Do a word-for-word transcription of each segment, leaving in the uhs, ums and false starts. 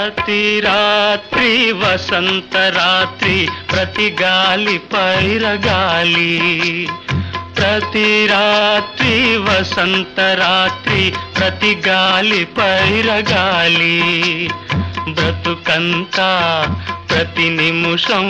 ప్రతి రాత్రి వసంత రాత్రి, ప్రతి గాలి పైరగాలి. ప్రతి రాత్రి వసంత రాత్రి, ప్రతి గాలి పైరగాలి. బ్రతుకంతా ప్రతి నిమిషం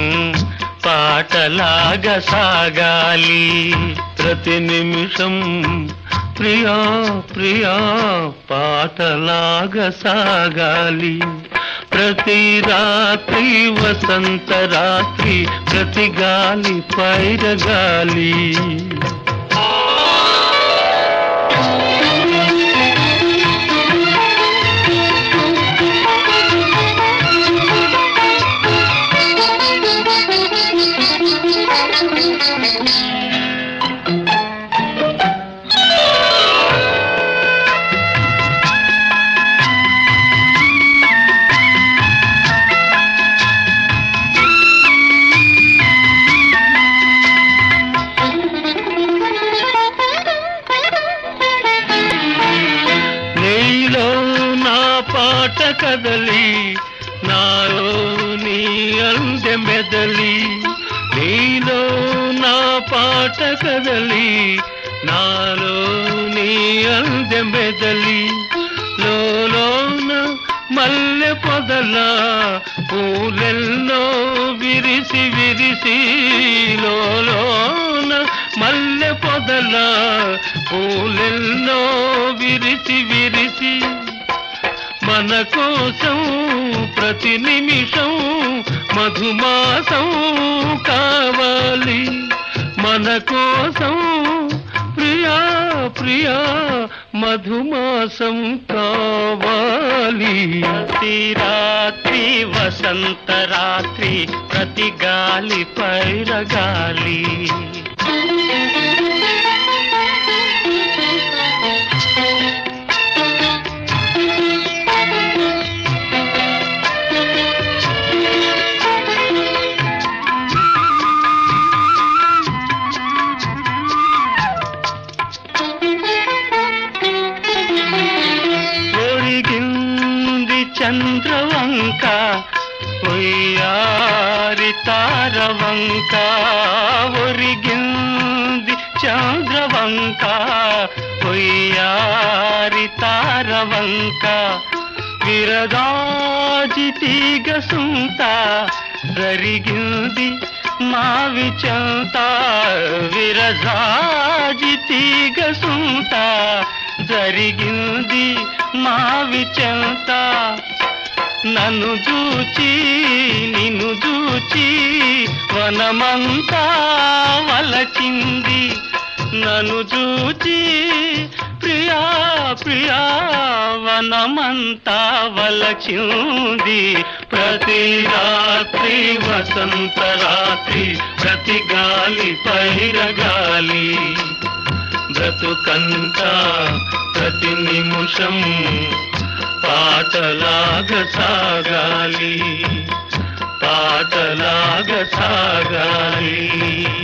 పాటలాగా సాగాలి. ప్రతి నిమిషం ప్రియా ప్రియా పాటలాగా సాగాలి. ప్రతి రాత్రి వసంత రాత్రి, ప్రతి గాలి పైరగాలి. పాట కదలి నాలో నీ అందె మెదలి. నీలో నా పాట కదలి నాలో నీ అందె మెదలి. లోలోన మల్లె పొదల పూలెల్లో విరిసి విరిసి. లోలోన మల్లె పొదల పూలెల్లో విరిసి విరిసి. మన కోసం ప్రతి నిమిషం మధుమాసం కావాలి. మన కోసం ప్రియా ప్రియా మధుమాసం కావాలి. ప్రతి రాత్రి వసంత రాత్రి, ప్రతి గాలి పైరగాలి. చంద్రవంక ఒయ్యారి తారవంక. ఒరిగింది చంద్రవంక ఒయ్యారి తారవంక. విరగాజి తీగ సుంత జరిగింది మావి చెంత. విరజాజి తీగ సుంత జరిగింది మావి చెంత. నన్ను చూచి నిన్ను చూచి వనమంతా వలచింది. నన్ను చూచి ప్రియా ప్రియా వనమంతా వలచింది. ప్రతి రాత్రి వసంత రాత్రి, ప్రతి గాలి పైరగాలి. బ్రతుకంతా ప్రతి నిమిషం పాటలాగా సాగాలి. పాటలాగా సాగాలి.